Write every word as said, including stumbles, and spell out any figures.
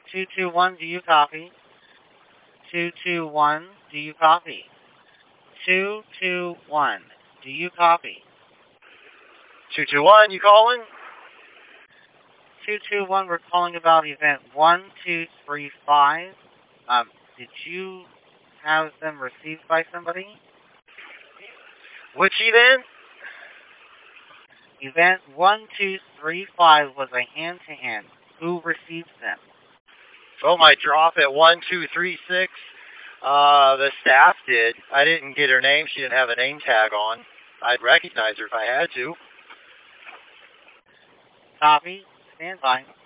two two one, do you copy? two two one, do you copy? two two one, do you copy? two two one, you calling? two two one, we're calling about event one two three five. Um, did you have them received by somebody? Which event? Event one two three five was a hand-to-hand. Who received them? Oh, my drop at one two three six. Uh, the staff did. I didn't get her name. She didn't have a name tag on. I'd recognize her if I had to. Copy. Stand by.